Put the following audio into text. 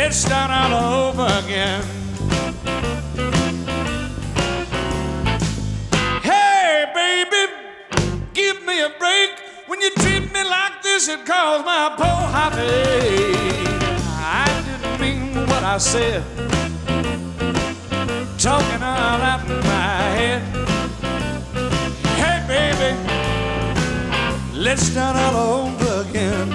let's start all over again. Hey, baby, give me a break. When you treat me like this, it calls my poor heartache. I didn't mean what I said, talking all out in my head. Hey, baby, let's start all over